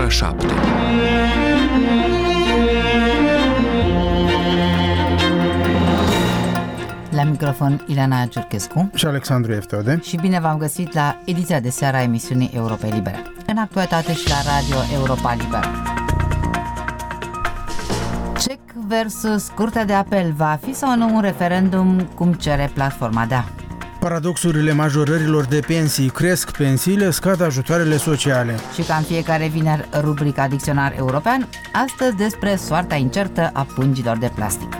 ora 7. La microfon Ileana Ciurchescu și Alexandru Eftode. Și bine v-am găsit la ediția de seară a emisiunii Europa Liberă. În actualitate și la Radio Europa Liberă. CEC versus Curtea de Apel. Va fi sau nu un referendum cum cere platforma DA? Paradoxurile majorărilor de pensii: cresc pensiile, scad ajutoarele sociale. Și ca în fiecare vineri, rubrica Dicționar European, astăzi despre soarta incertă a pungilor de plastic.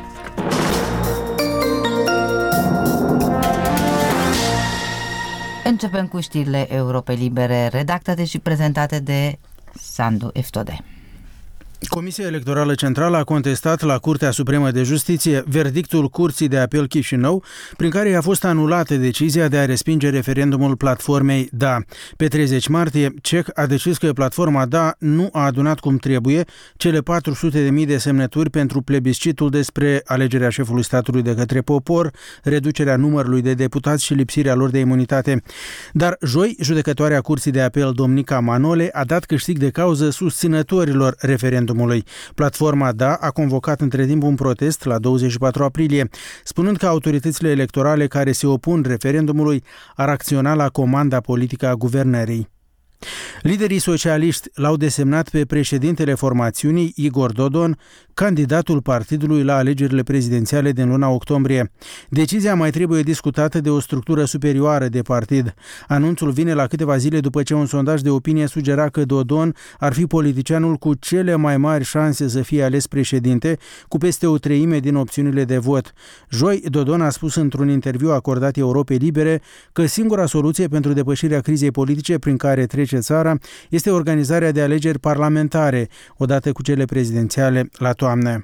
Începem cu știrile Europei Libere, redactate și prezentate de Sandu Eftode. Comisia Electorală Centrală a contestat la Curtea Supremă de Justiție verdictul Curții de Apel Chișinău, prin care i-a fost anulată decizia de a respinge referendumul platformei DA. Pe 30 martie, CEC a decis că platforma DA nu a adunat cum trebuie cele 400.000 de semnături pentru plebiscitul despre alegerea șefului statului de către popor, reducerea numărului de deputați și lipsirea lor de imunitate. Dar joi, judecătoarea Curții de Apel Domnica Manole a dat câștig de cauză susținătorilor referendumului. Platforma DA a convocat între timp un protest la 24 aprilie, spunând că autoritățile electorale care se opun referendumului ar acționa la comanda politică a guvernării. Liderii socialiști l-au desemnat pe președintele formațiunii, Igor Dodon, candidatul partidului la alegerile prezidențiale din luna octombrie. Decizia mai trebuie discutată de o structură superioară de partid. Anunțul vine la câteva zile după ce un sondaj de opinie sugera că Dodon ar fi politicianul cu cele mai mari șanse să fie ales președinte, cu peste o treime din opțiunile de vot. Joi, Dodon a spus într-un interviu acordat Europei Libere că singura soluție pentru depășirea crizei politice prin care trece țara este organizarea de alegeri parlamentare, odată cu cele prezidențiale la toamnă.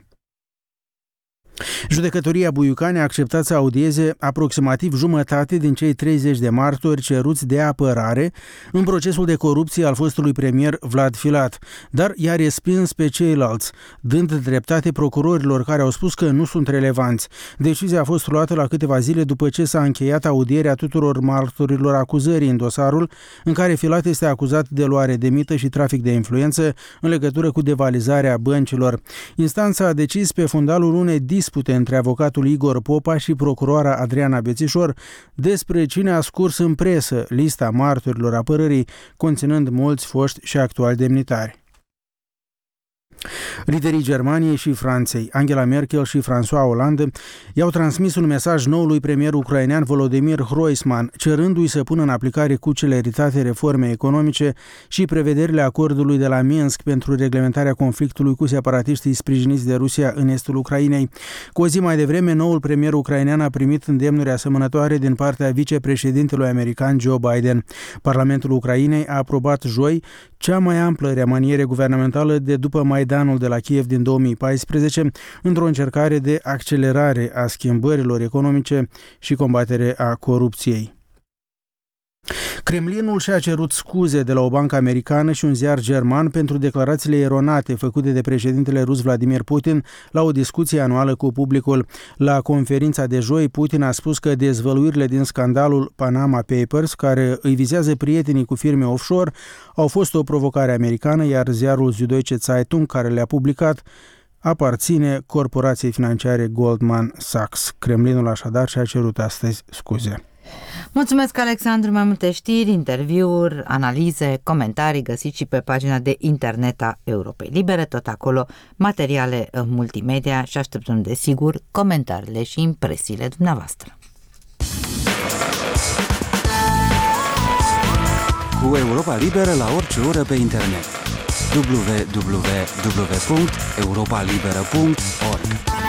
Judecătoria Buiucani a acceptat să audieze aproximativ jumătate din cei 30 de martori ceruți de apărare în procesul de corupție al fostului premier Vlad Filat, dar i-a respins pe ceilalți, dând dreptate procurorilor care au spus că nu sunt relevanți. Decizia a fost luată la câteva zile după ce s-a încheiat audierea tuturor martorilor acuzării în dosarul în care Filat este acuzat de luare de mită și trafic de influență în legătură cu devalizarea băncilor. Instanța a decis pe fundalul unei dispute între avocatul Igor Popa și procuroara Adriana Bețișor despre cine a scurs în presă lista martorilor apărării, conținând mulți foști și actuali demnitari. Liderii Germaniei și Franței, Angela Merkel și François Hollande, i-au transmis un mesaj noului premier ucrainean Volodymyr Groisman, cerându-i să pună în aplicare cu celeritate reforme economice și prevederile acordului de la Minsk pentru reglementarea conflictului cu separatiștii sprijiniți de Rusia în estul Ucrainei. Cu o zi mai devreme, noul premier ucrainean a primit îndemnuri asemănătoare din partea vicepreședintelui american Joe Biden. Parlamentul Ucrainei a aprobat joi cea mai amplă remaniere guvernamentală de după Maidanul de la Kiev din 2014, într-o încercare de accelerare a schimbărilor economice și combatere a corupției. Kremlinul și-a cerut scuze de la o bancă americană și un ziar german pentru declarațiile eronate făcute de președintele rus Vladimir Putin la o discuție anuală cu publicul. La conferința de joi, Putin a spus că dezvăluirile din scandalul Panama Papers, care îi vizează prietenii cu firme offshore, au fost o provocare americană, iar ziarul Süddeutsche Zeitung, care le-a publicat, aparține corporației financiare Goldman Sachs. Kremlinul așadar și-a cerut astăzi scuze. Mulțumesc, Alexandru. Mai multe știri, interviuri, analize, comentarii găsiți și pe pagina de internet a Europei Libere, tot acolo materiale multimedia și așteptăm desigur comentariile și impresiile dumneavoastră. Cu Europa Liberă la orice oră pe internet. www.europalibera.org.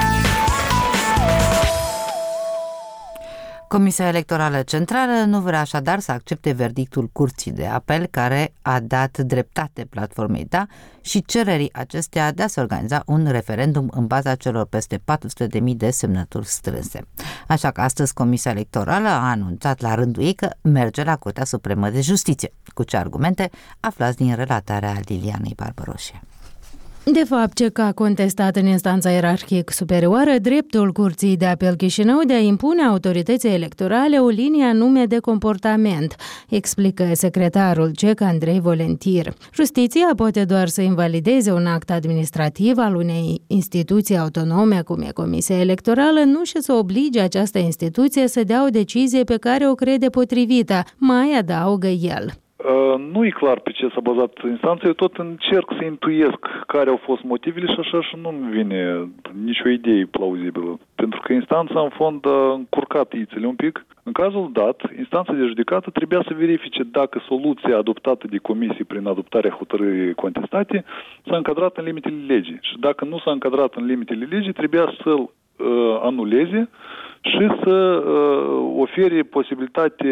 Comisia Electorală Centrală nu vrea așadar să accepte verdictul Curții de Apel, care a dat dreptate platformei DA și cererii acesteia de a se organiza un referendum în baza celor peste 400.000 de semnături strânse. Așa că astăzi Comisia Electorală a anunțat la rândul ei că merge la Curtea Supremă de Justiție. Cu ce argumente? Aflați din relatarea Lilianei Barbaroșie. De fapt, CEC a contestat în instanța ierarhic superioară dreptul Curții de Apel Chișinău de a impune autorității electorale o linie anume de comportament, explică secretarul CEC Andrei Volentir. Justiția poate doar să invalideze un act administrativ al unei instituții autonome, cum e Comisia Electorală, nu și să oblige această instituție să dea o decizie pe care o crede potrivită, mai adaugă el. Nu e clar pe ce s-a bazat instanța, eu tot încerc să intuiesc care au fost motivele și așa și nu-mi vine nicio idee plauzibilă. Pentru că instanța în fond a încurcat ițele un pic. În cazul dat, instanța de judecată trebuia să verifice dacă soluția adoptată de comisie prin adoptarea hotărârii contestate s-a încadrat în limitele legii. Și dacă nu s-a încadrat în limitele legii, trebuia să-l anuleze și să ofere posibilitate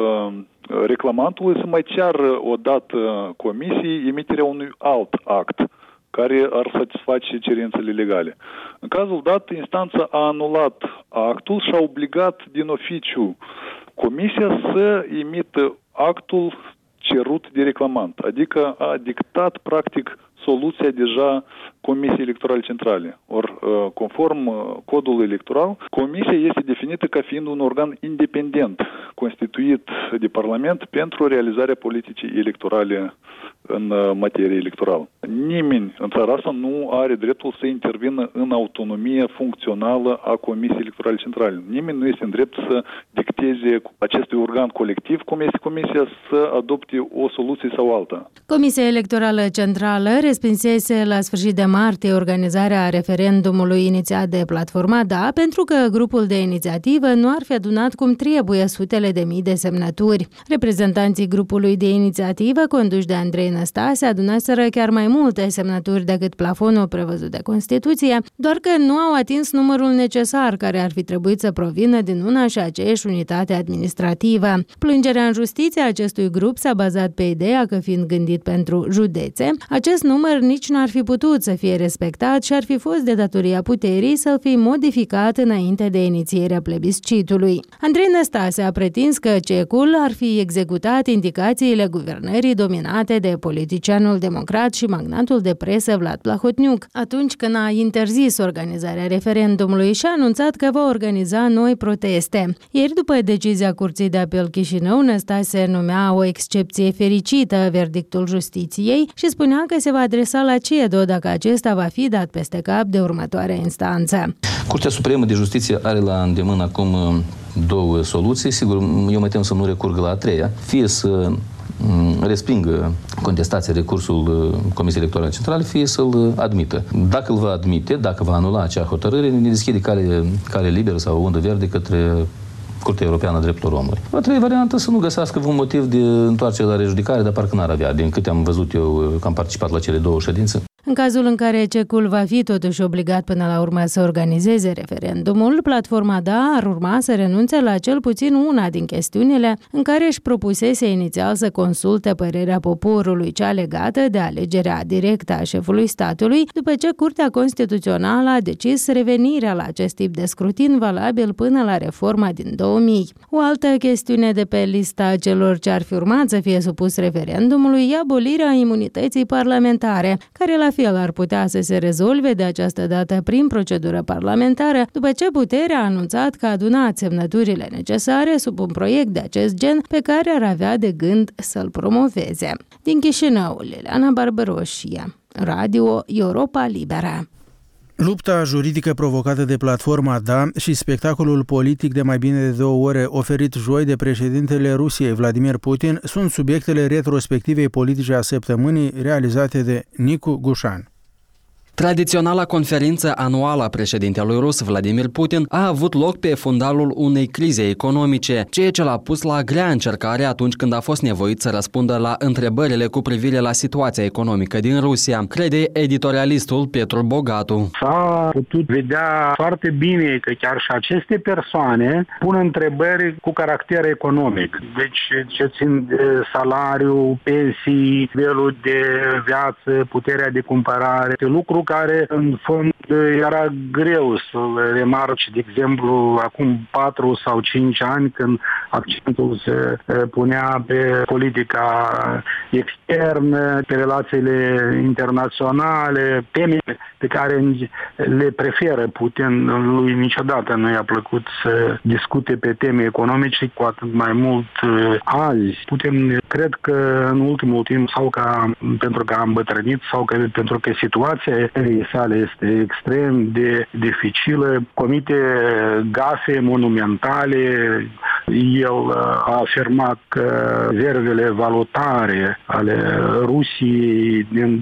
reclamantului să mai ceară odată comisiei emiterea unui alt act care ar satisface cerințele legale. În cazul dat, instanța a anulat actul și a obligat din oficiu comisia să emită actul cerut de reclamant, adică a dictat practic soluția deja Comisiei Electorale Centrale. Ori, conform codului electoral, Comisia este definită ca fiind un organ independent, constituit de Parlament pentru realizarea politicii electorale în materie electorală. Nimeni în țara asta nu are dreptul să intervină în autonomia funcțională a Comisiei Electorale Centrale. Nimeni nu este în drept să dicteze acestui organ colectiv, cum este Comisia, să adopte o soluție sau alta. Comisia Electorală Centrală respinsese la sfârșit de martie organizarea referendumului inițiat de platforma DA, pentru că grupul de inițiativă nu ar fi adunat cum trebuie sutele de mii de semnături. Reprezentanții grupului de inițiativă, conduși de Andrei Năstase, adunaseră chiar mai multe semnături decât plafonul prevăzut de Constituție, doar că nu au atins numărul necesar care ar fi trebuit să provină din una și aceeași unitate administrativă. Plângerea în justiție a acestui grup s-a bazat pe ideea că, fiind gândit pentru județe, acest număr nici nu ar fi putut să fie respectat și ar fi fost de datoria puterii să-l fi modificat înainte de inițierea plebiscitului. Andrei Năstase a pretins că CEC-ul ar fi executat indicațiile guvernării dominate de politicianul democrat și magnatul de presă Vlad Plahotniuc, atunci când a interzis organizarea referendumului și a anunțat că va organiza noi proteste. Ieri, după decizia Curții de Apel Chișinău, Năstase numea o excepție fericită verdictul justiției și spunea că se va adresa la CEDO dacă acesta va fi dat peste cap de următoarea instanță. Curtea Supremă de Justiție are la îndemână acum două soluții. Sigur, eu mă tem să nu recurg la a treia. Fie să respingă contestația recursul Comisiei Electorale Centrale, fie să-l admită. Dacă îl va admite, dacă va anula acea hotărâre, ne deschide cale liberă sau undă verde către Curtea Europeană a Drepturilor Omului. A treia variantă să nu găsească un motiv de întoarcere la rejudicare, dar parcă n-ar avea. Din câte am văzut eu, că am participat la cele două ședințe. În cazul în care CEC-ul va fi totuși obligat până la urmă să organizeze referendumul, platforma DA ar urma să renunțe la cel puțin una din chestiunile în care își propusese inițial să consulte părerea poporului, cea legată de alegerea directă a șefului statului, după ce Curtea Constituțională a decis revenirea la acest tip de scrutin valabil până la reforma din 2000. O altă chestiune de pe lista celor ce ar fi urmat să fie supus referendumului e abolirea imunității parlamentare, care la fel ar putea să se rezolve de această dată prin procedură parlamentară, după ce puterea a anunțat că a adunat semnăturile necesare sub un proiect de acest gen pe care ar avea de gând să-l promoveze. Din Chișinău, Liliana Barbaroșia, Radio Europa Liberă. Lupta juridică provocată de platforma DA și spectacolul politic de mai bine de 2 ore oferit joi de președintele Rusiei, Vladimir Putin, sunt subiectele retrospectivei politice a săptămânii realizate de Nicu Gușan. Tradiționala conferință anuală a președintelui rus Vladimir Putin a avut loc pe fundalul unei crize economice, ceea ce l-a pus la grea încercare atunci când a fost nevoit să răspundă la întrebările cu privire la situația economică din Rusia, crede editorialistul Petru Bogatu. S-a putut vedea foarte bine că chiar și aceste persoane pun întrebări cu caracter economic. Deci ce țin de salariu, pensii, nivelul de viață, puterea de cumpărare, lucru lucru care în fond era greu să-l remarci, de exemplu, acum 4 sau 5 ani, când accentul se punea pe politica externă, pe relațiile internaționale, teme pe care le preferă Putin. Lui niciodată nu i-a plăcut să discute pe teme economice, cu atât mai mult azi. Putin, cred că în ultimul timp, sau pentru că a îmbătrânit, sau că pentru că situația sale este extrem de dificilă, comite gafe monumentale. El a afirmat că rezervele valutare ale Rusiei din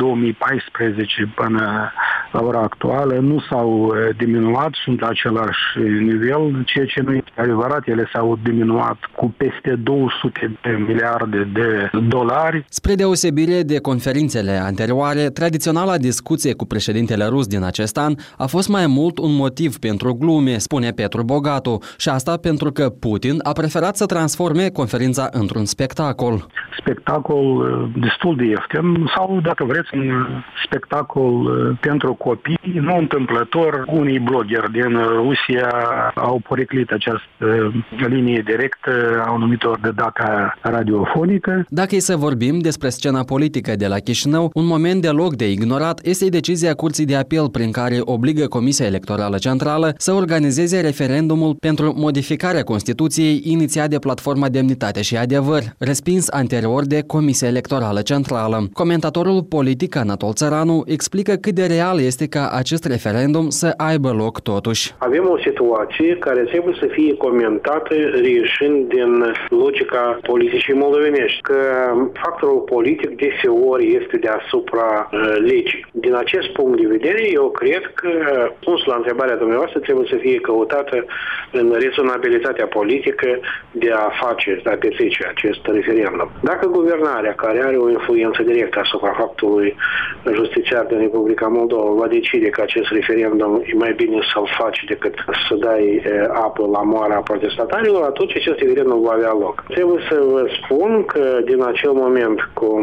2014 până la ora actuală nu s-au diminuat, sunt la același nivel, ceea ce nu este adevărat, ele s-au diminuat cu peste 200 de miliarde de dolari. Spre deosebire de conferințele anterioare, tradiționala discuție cu președintele rus din acest an a fost mai mult un motiv pentru glume, spune Petru Bogatu, și asta pentru că Putin a preferat să transforme conferința într-un spectacol. Spectacol destul de ieftin sau, dacă vreți, un spectacol pentru copii. Nu întâmplător, unii bloggeri din Rusia au poreclit această linie directă, au numit-o de data radiofonică. Dacă e să vorbim despre scena politică de la Chișinău, un moment deloc de ignorat este decizia Curții de Apel prin care obligă Comisia Electorală Centrală să organizeze referendumul pentru modificarea Constituției inițiat de Platforma Demnitate și Adevăr, respins anterior de Comisia Electorală Centrală. Comentatorul politic Anatol Țăranu explică cât de real este ca acest referendum să aibă loc totuși. Avem o situație care trebuie să fie comentată reieșind din logica politicii moldovenești, că factorul politic deseori este deasupra legii. Din acest punct de vedere, eu cred că răspunsul la întrebarea dumneavoastră trebuie să fie căutată în rezonabilitatea politică de a petrece acest referendum. Dacă guvernarea, care are o influență directă asupra faptului justițiar din Republica Moldova, va decide că acest referendum e mai bine să-l faci decât să dai apă la moara protestatarilor, atunci acest referendum va avea loc. Trebuie să vă spun că din acel moment cum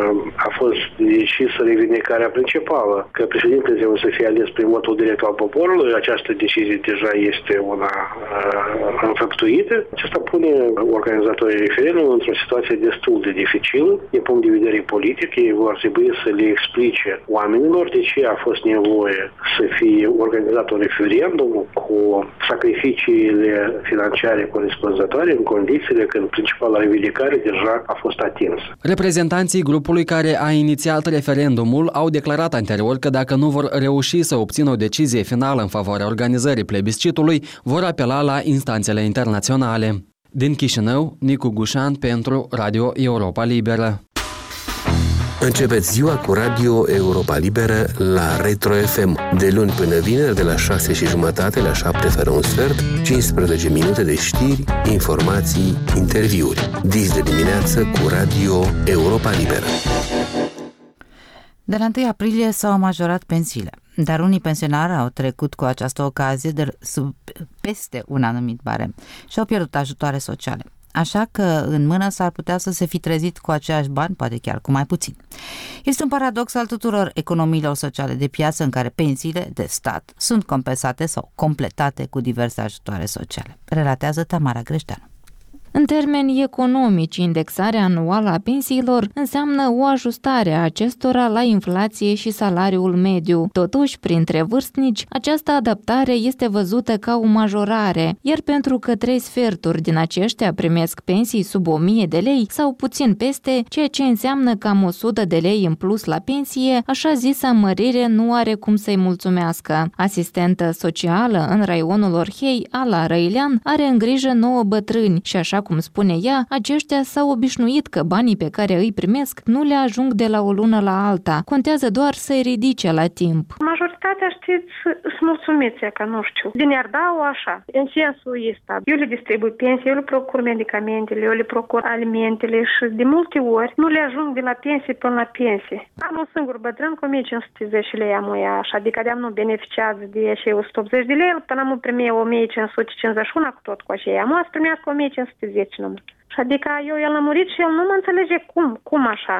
a fost decisă revindicarea principală, că președintele trebuie să fie ales prin votul direct al poporului, această decizie deja este una înfăptuită. Acesta pune organizatorii referendumului într-o situație destul de dificilă din punct de vedere politic. Ei vor trebui să le explice oamenilor de ce a fost nevoie să fie organizat un referendum cu sacrificiile financiare corespunzătoare în condițiile când principala revindicare deja a fost atinsă. Reprezentanții grupului care a inițiat referendumul au declarat anterior că dacă nu vor reuși să obțină o decizie finală în favoarea organizării plebiscitului, vor apela la instanțele internaționale. Din Chișinău, Nicu Gușan pentru Radio Europa Liberă. Începeți ziua cu Radio Europa Liberă la Retro FM. De luni până vineri, de la 6:30 la 7 fără un sfert, 15 minute de știri, informații, interviuri. Dis de dimineață cu Radio Europa Liberă. De la 1 aprilie s-au majorat pensiile, dar unii pensionari au trecut cu această ocazie peste un anumit barem și au pierdut ajutoare sociale. Așa că în mână s-ar putea să se fi trezit cu aceiași bani, poate chiar cu mai puțin. Este un paradox al tuturor economiilor sociale de piață în care pensiile de stat sunt compensate sau completate cu diverse ajutoare sociale, relatează Tamara Greșteanu. În termeni economici, indexarea anuală a pensiilor înseamnă o ajustare a acestora la inflație și salariul mediu. Totuși, printre vârstnici, această adaptare este văzută ca o majorare, iar pentru că 3/4 din aceștia primesc pensii sub 1000 de lei sau puțin peste, ceea ce înseamnă cam 100 de lei în plus la pensie, așa zisa mărire nu are cum să-i mulțumească. Asistentă socială în raionul Orhei, Ala Răilean, are în grijă 9 bătrâni și, așa cum spune ea, aceștia s-au obișnuit că banii pe care îi primesc nu le ajung de la o lună la alta. Contează doar să-i ridice la timp. Majoritatea, știți, sunt mulțumiți, că nu știu. Din iar dau așa, în sensul ăsta. Eu le distribui pensii, eu le procur medicamentele, eu le procur alimentele și de multe ori nu le ajung de la pensie până la pensie. Am un singur bătrân cu 1510 lei am ea, așa, adică de-am nu beneficiază de cei 180 de lei, până am primit 1551 cu tot cu aceea. Am o să primească 1510 numai. Și adică eu i-am lămurit și el nu mă înțelege cum așa.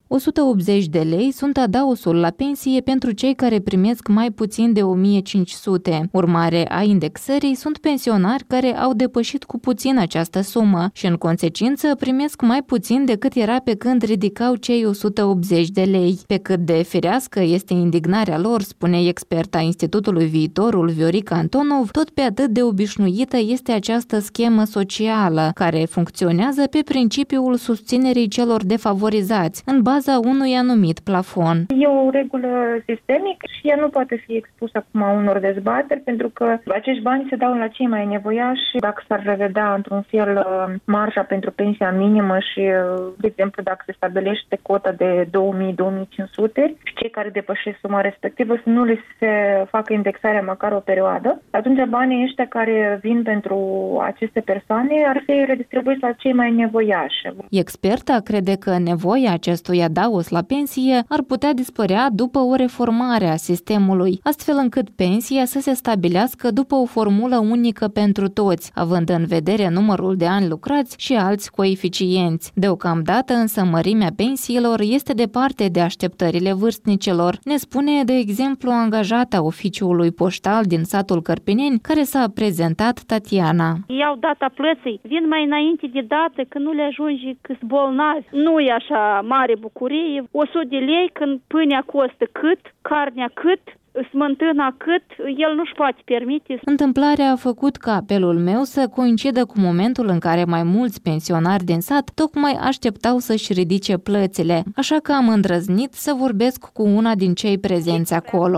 180 de lei sunt adaosul la pensie pentru cei care primesc mai puțin de 1500. Urmare a indexării, sunt pensionari care au depășit cu puțin această sumă și în consecință primesc mai puțin decât era pe când ridicau cei 180 de lei. Pe cât de firească este indignarea lor, spune experta Institutului Viitorul Viorica Antonov, tot pe atât de obișnuită este această schemă socială, care funcționează pe principiul susținerii celor defavorizați, în baza unui anumit plafon. E o regulă sistemică și ea nu poate fi expusă acum unor dezbateri, pentru că acești bani se dau la cei mai nevoiași. Dacă s-ar revedea într-un fel marja pentru pensia minimă și, de exemplu, dacă se stabilește cota de 2000-2500 și cei care depășesc suma respectivă să nu le se facă indexarea măcar o perioadă, atunci banii ăștia care vin pentru aceste persoane ar fi redistribuiți la cei mai nevoiași. Experta crede că nevoia acestui adaos la pensie ar putea dispărea după o reformare a sistemului, astfel încât pensia să se stabilească după o formulă unică pentru toți, având în vedere numărul de ani lucrați și alți coeficienți. Deocamdată însă mărimea pensiilor este departe de așteptările vârstnicilor, ne spune de exemplu angajata oficiului poștal din satul Cărpineni, care s-a prezentat Tatiana. Iau data plății, vin mai înainte de dată că nu le ajunge că-s bolnavi. Nu e așa mare bucurie. 100 de lei când pâinea costă cât, carnea cât, smântâna cât, el nu-și poate permite. Întâmplarea a făcut ca apelul meu să coincidă cu momentul în care mai mulți pensionari din sat tocmai așteptau să-și ridice plățile, așa că am îndrăznit să vorbesc cu una din cei prezenți acolo.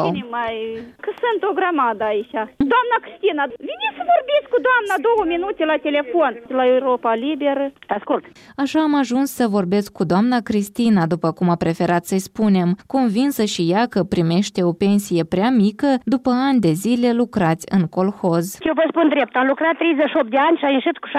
Că sunt o grămadă aici. Doamna Cristina, vine să vorbiți cu doamna 2 minute la telefon. La Europa Liberă. Ascult. Așa am ajuns să vorbesc cu doamna Cristina, după cum a preferat să-i spunem, convinsă și ea că primește o pensie prea mică după ani de zile lucrați în colhoz. Eu vă spun drept, am lucrat 38 de ani și am ieșit cu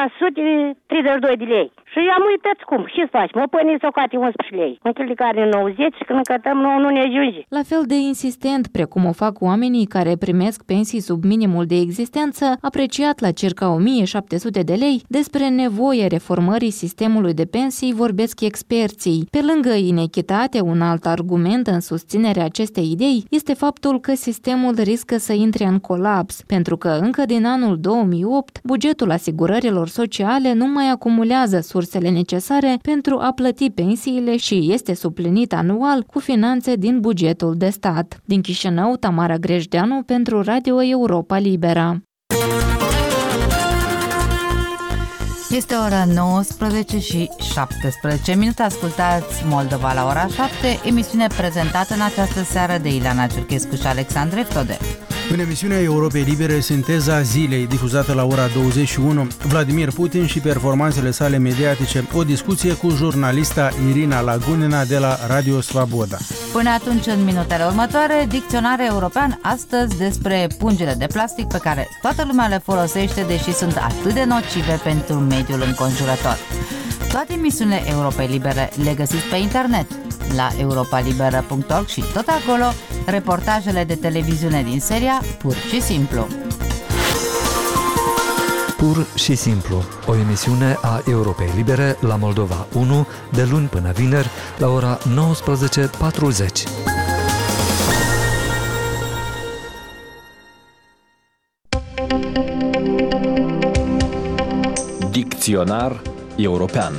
632 de lei. Și am uitat cum. Ce să facem? O pâine s-o cate 11 lei. Un kil de carne 90 și când cătăm nu ne ajunge. La fel de insistent precum o fac oamenii care primesc pensii sub minimul de existență, apreciat la circa 1700 de lei, despre nevoia reformării sistemului de pensii vorbesc experții. Pe lângă inechitate, un alt argument în susținerea acestei idei este faptul că sistemul riscă să intre în colaps, pentru că încă din anul 2008, bugetul asigurărilor sociale nu mai acumulează sursele necesare pentru a plăti pensiile și este suplinit anual cu finanțe din bugetul de stat. Din Chișinău, Tamara Grejdeanu pentru Radio Europa Liberă. Este ora 19 și 17 minute. Ascultați Moldova la ora 7, emisiune prezentată în această seară de Ileana Ciurchescu și Alexandre Ftode. În emisiunea Europei Libere, Sinteza zilei, difuzată la ora 21, Vladimir Putin și performanțele sale mediatice, o discuție cu jurnalista Irina Lagunina de la Radio Svaboda. Până atunci, în minutele următoare, dicționar european, astăzi despre pungile de plastic pe care toată lumea le folosește, deși sunt atât de nocive pentru mediul înconjurător. Toate emisiunile Europei Libere le găsiți pe internet, la europalibera.org și tot acolo reportajele de televiziune din seria Pur și Simplu. Pur și Simplu, o emisiune a Europei Libere la Moldova 1, de luni până vineri, la ora 19:40. Dicționar european.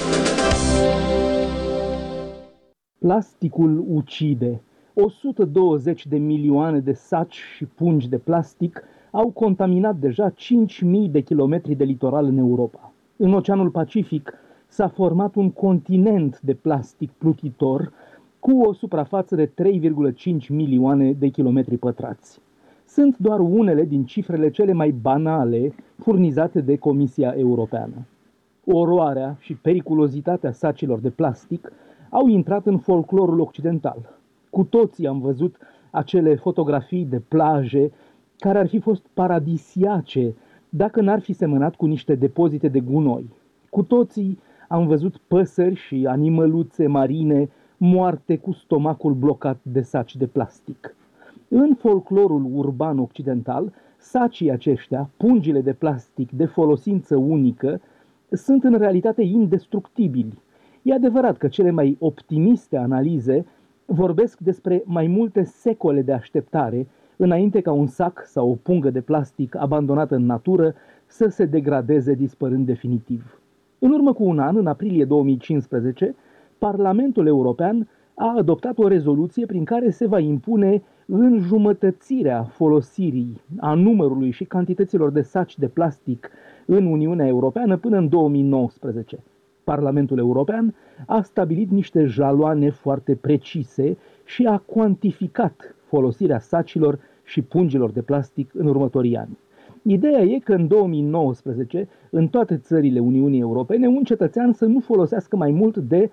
Plasticul ucide. 120 de milioane de saci și pungi de plastic au contaminat deja 5.000 de kilometri de litoral în Europa. În Oceanul Pacific s-a format un continent de plastic plutitor cu o suprafață de 3,5 milioane de kilometri pătrați. Sunt doar unele din cifrele cele mai banale furnizate de Comisia Europeană. Oroarea și periculozitatea sacilor de plastic au intrat în folclorul occidental. Cu toții am văzut acele fotografii de plaje care ar fi fost paradisiace dacă n-ar fi semănat cu niște depozite de gunoi. Cu toții am văzut păsări și animăluțe marine moarte cu stomacul blocat de saci de plastic. În folclorul urban occidental, sacii aceștia, pungile de plastic de folosință unică, sunt în realitate indestructibili. E adevărat că cele mai optimiste analize vorbesc despre mai multe secole de așteptare înainte ca un sac sau o pungă de plastic abandonată în natură să se degradeze dispărând definitiv. În urmă cu un an, în aprilie 2015, Parlamentul European a adoptat o rezoluție prin care se va impune înjumătățirea folosirii a numărului și cantităților de saci de plastic în Uniunea Europeană până în 2019. Parlamentul European a stabilit niște jaloane foarte precise și a cuantificat folosirea sacilor și pungilor de plastic în următorii ani. Ideea e că în 2019, în toate țările Uniunii Europene, un cetățean să nu folosească mai mult de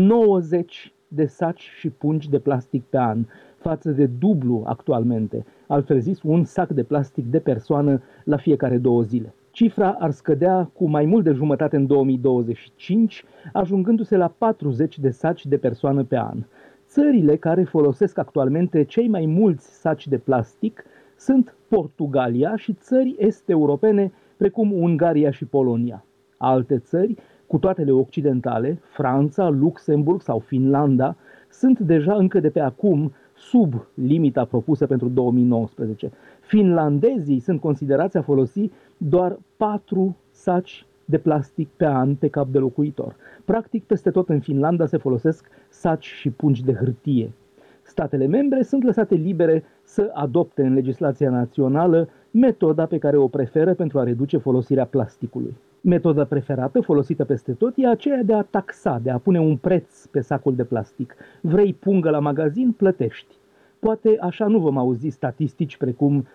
90 de saci și pungi de plastic pe an, față de dublu actualmente, altfel zis un sac de plastic de persoană la fiecare 2 zile. Cifra ar scădea cu mai mult de jumătate în 2025, ajungându-se la 40 de saci de persoană pe an. Țările care folosesc actualmente cei mai mulți saci de plastic sunt Portugalia și țări est-europene precum Ungaria și Polonia. Alte țări, cu toatele occidentale, Franța, Luxemburg sau Finlanda, sunt deja încă de pe acum sub limita propusă pentru 2019. Finlandezii sunt considerați a folosi doar 4 saci de plastic pe an pe cap de locuitor. Practic, peste tot în Finlanda se folosesc saci și pungi de hârtie. Statele membre sunt lăsate libere să adopte în legislația națională metoda pe care o preferă pentru a reduce folosirea plasticului. Metoda preferată, folosită peste tot, e aceea de a taxa, de a pune un preț pe sacul de plastic. Vrei pungă la magazin? Plătești. Poate așa nu vom auzi statistici precum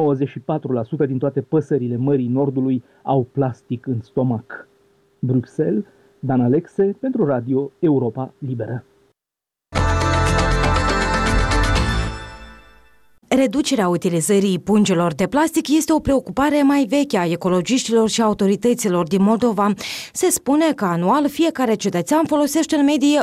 94% din toate păsările Mării Nordului au plastic în stomac. Bruxelles, Dan Alexe, pentru Radio Europa Liberă. Reducerea utilizării pungilor de plastic este o preocupare mai veche a ecologiștilor și autorităților din Moldova. Se spune că anual fiecare cetățean folosește în medie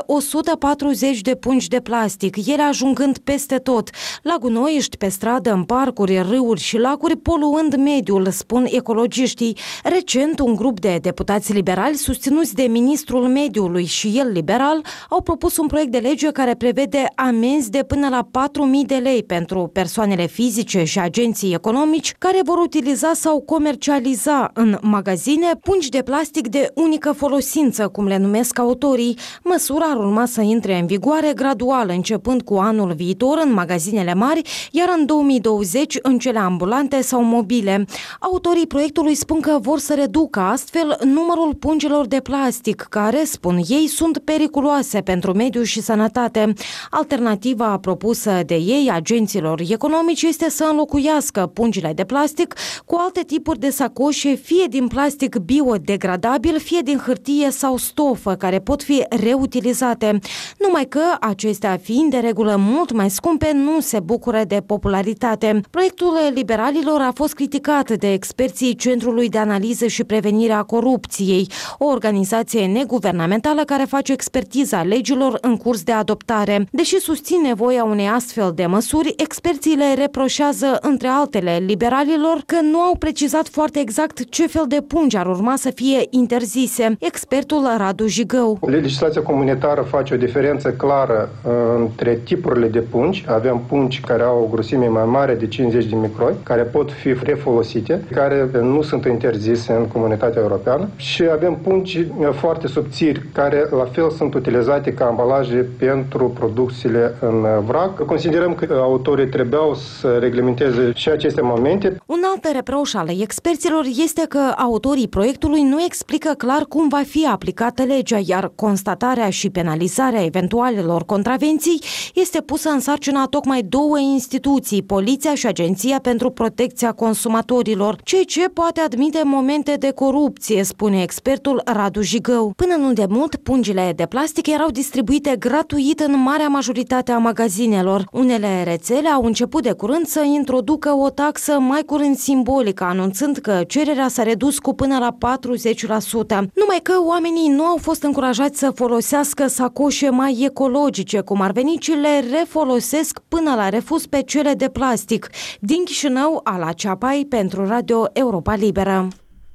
140 de pungi de plastic, ele ajungând peste tot, la gunoiști, pe stradă, în parcuri, râuri și lacuri, poluând mediul, spun ecologiștii. Recent, un grup de deputați liberali susținuți de ministrul mediului și el liberal au propus un proiect de lege care prevede amenzi de până la 4.000 de lei pentru persoanele fizice și agenții economici care vor utiliza sau comercializa în magazine pungi de plastic de unică folosință, cum le numesc autorii. Măsura ar urma să intre în vigoare gradual, începând cu anul viitor în magazinele mari, iar în 2020 în cele ambulante sau mobile. Autorii proiectului spun că vor să reducă astfel numărul pungilor de plastic, care, spun ei, sunt periculoase pentru mediu și sănătate. Alternativa propusă de ei, agenților economici, este să înlocuiască pungile de plastic cu alte tipuri de sacoșe, fie din plastic biodegradabil, fie din hârtie sau stofă, care pot fi reutilizate. Numai că, acestea fiind de regulă mult mai scumpe, nu se bucură de popularitate. Proiectul liberalilor a fost criticat de experții Centrului de Analiză și Prevenire a Corupției, o organizație neguvernamentală care face expertiza legilor în curs de adoptare. Deși susțin nevoia unei astfel de măsuri, experții le reproșează, între altele, liberalilor că nu au precizat foarte exact ce fel de pungi ar urma să fie interzise. Expertul Radu Jigău. Legislația comunitară face o diferență clară între tipurile de pungi. Avem pungi care au o grosime mai mare de 50 de microni, care pot fi refolosite, care nu sunt interzise în comunitatea europeană, și avem pungi foarte subțiri, care la fel sunt utilizate ca ambalaje pentru producțiile în vrac. Considerăm că autorii trebuiau să reglementeze și aceste momente. Un alt reproș al experților este că autorii proiectului nu explică clar cum va fi aplicată legea, iar constatarea și penalizarea eventualelor contravenții este pusă în sarcina tocmai 2 instituții, Poliția și Agenția pentru Protecția Consumatorilor, ceea ce poate admite momente de corupție, spune expertul Radu Jigău. Până nu de mult, pungile de plastic erau distribuite gratuit în marea majoritate a magazinelor. Unele rețele au început de curând să introducă o taxă mai curând simbolică, anunțând că cererea s-a redus cu până la 40%. Numai că oamenii nu au fost încurajați să folosească sacoșe mai ecologice, cum ar veni, ci le refolosesc până la refuz pe cele de plastic. Din Chișinău, Ala Ceapai, pentru Radio Europa Liberă.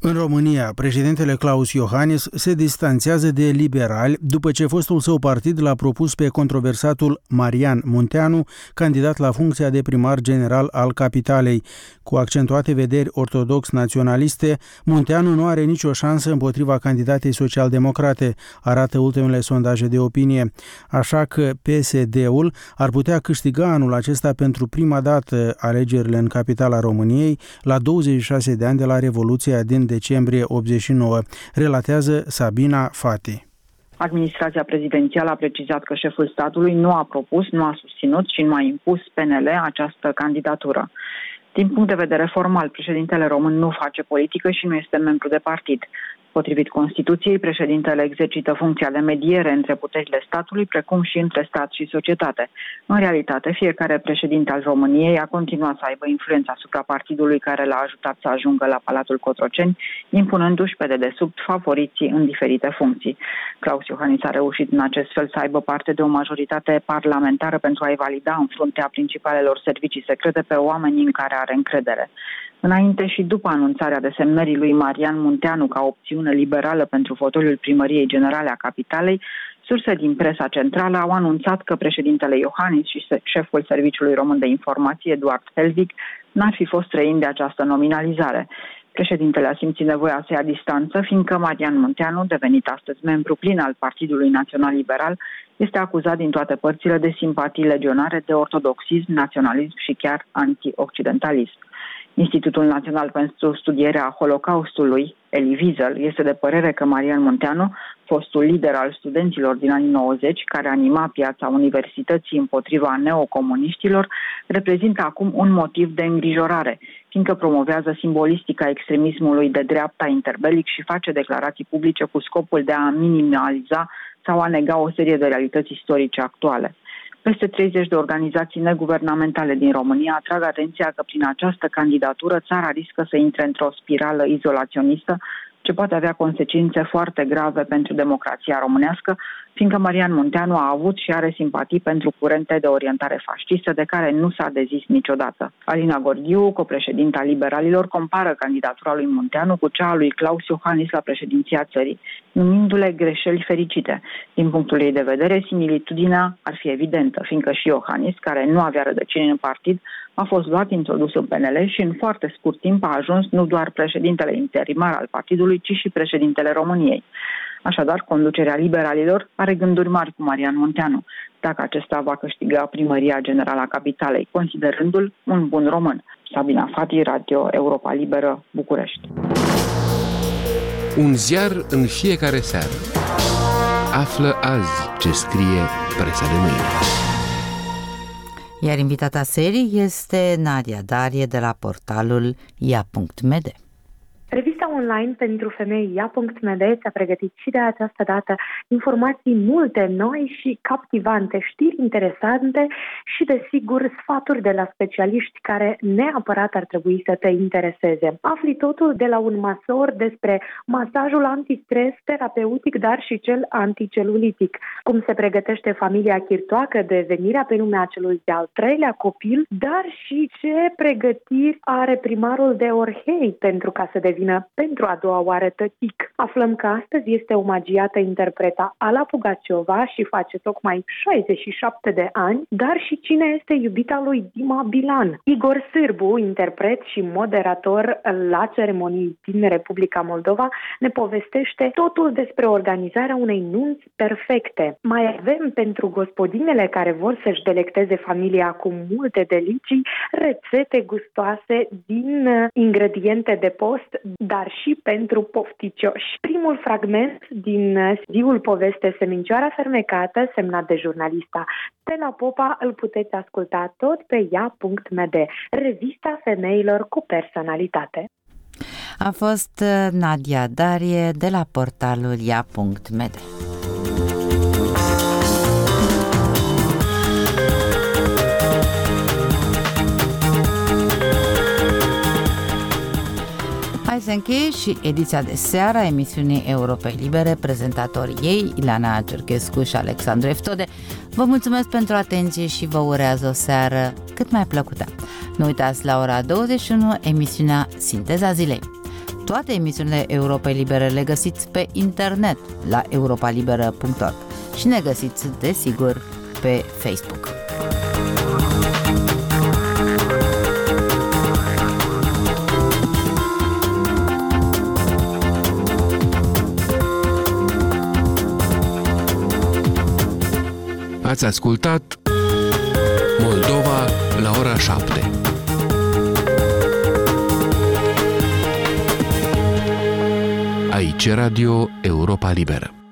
În România, președintele Klaus Iohannis se distanțează de liberali după ce fostul său partid l-a propus pe controversatul Marian Munteanu, candidat la funcția de primar general al capitalei. Cu accentuate vederi ortodox-naționaliste, Munteanu nu are nicio șansă împotriva candidatei social-democrate, arată ultimele sondaje de opinie. Așa că PSD-ul ar putea câștiga anul acesta pentru prima dată alegerile în capitala României, la 26 de ani de la Revoluția din decembrie 89, relatează Sabina Fati. Administrația prezidențială a precizat că șeful statului nu a propus, nu a susținut și nu a impus PNL această candidatură. Din punct de vedere formal, președintele român nu face politică și nu este membru de partid. Potrivit Constituției, președintele exercită funcția de mediere între puterile statului, precum și între stat și societate. În realitate, fiecare președinte al României a continuat să aibă influența asupra partidului care l-a ajutat să ajungă la Palatul Cotroceni, impunându-și pe dedesubt favoriții în diferite funcții. Klaus Iohannis a reușit în acest fel să aibă parte de o majoritate parlamentară pentru a-i valida în fruntea principalelor servicii secrete pe oamenii în care are încredere. Înainte și după anunțarea desemnării lui Marian Munteanu ca opțiune liberală pentru fotoliul primăriei generale a capitalei, surse din presa centrală au anunțat că președintele Iohannis și șeful Serviciului Român de Informație, Eduard Helvig, n-ar fi fost străini de această nominalizare. Președintele a simțit nevoia să ia distanță, fiindcă Marian Munteanu, devenit astăzi membru plin al Partidului Național Liberal, este acuzat din toate părțile de simpatii legionare, de ortodoxism, naționalism și chiar anti-occidentalism. Institutul Național pentru Studierea Holocaustului, Elie Wiesel, este de părere că Marian Munteanu, fostul lider al studenților din anii 90, care anima piața universității împotriva neocomuniștilor, reprezintă acum un motiv de îngrijorare, fiindcă promovează simbolistica extremismului de dreapta interbelic și face declarații publice cu scopul de a minimaliza sau a nega o serie de realități istorice actuale. Peste 30 de organizații neguvernamentale din România atrag atenția că prin această candidatură țara riscă să intre într-o spirală izolaționistă ce poate avea consecințe foarte grave pentru democrația românească, fiindcă Marian Munteanu a avut și are simpatii pentru curente de orientare fascistă de care nu s-a dezis niciodată. Alina Gorghiu, copreședinta Liberalilor, compară candidatura lui Munteanu cu cea a lui Klaus Iohannis la președinția țării, numindu-le greșeli fericite. Din punctul ei de vedere, similitudinea ar fi evidentă, fiindcă și Iohannis, care nu avea rădăcini în partid, a fost luat introdus în PNL și în foarte scurt timp a ajuns nu doar președintele interimar al partidului, ci și președintele României. Așadar, conducerea Liberalilor are gânduri mari cu Marian Munteanu, dacă acesta va câștiga primăria generală a capitalei, considerându-l un bun român. Sabina Fati, Radio Europa Liberă, București. Un ziar în fiecare seară. Află azi ce scrie presa de mâine. Iar invitata serii este Nadia Darie de la portalul ia.md. Revista online pentru femei ia.md ți-a pregătit și de această dată informații multe, noi și captivante, știri interesante și, desigur, sfaturi de la specialiști care neapărat ar trebui să te intereseze. Afli totul de la un masor despre masajul antistres terapeutic, dar și cel anticelulitic. Cum se pregătește familia chirtoacă de venirea pe lumea celui de-al treilea copil, dar și ce pregătiri are primarul de Orhei pentru ca să devină pentru a doua oară tătic. Aflăm că astăzi este omagiată interpreta Ala Pugaciova și face tocmai 67 de ani, dar și cine este iubita lui Dima Bilan. Igor Sârbu, interpret și moderator la ceremonii din Republica Moldova, ne povestește totul despre organizarea unei nunți perfecte. Mai avem pentru gospodinele care vor să-și delecteze familia cu multe delicii, rețete gustoase din ingrediente de post, dar și pentru pofticioși. Primul fragment din CD-ul Poveste Semincioara Fermecată, semnat de jurnalista Stella Popa, îl puteți asculta tot pe ia.md, revista femeilor cu personalitate. A fost Nadia Darie de la portalul ia.md. Hai să încheie și ediția de seară a emisiunii Europei Libere, prezentatorii ei, Ileana Cerchescu și Alexandru Eftode. Vă mulțumesc pentru atenție și vă urează o seară cât mai plăcută. Nu uitați, la ora 21, emisiunea Sinteza Zilei. Toate emisiunile Europa Libere le găsiți pe internet la europalibera.org și ne găsiți, desigur, pe Facebook. Ați ascultat Moldova la ora 7. Aici Radio Europa Liberă.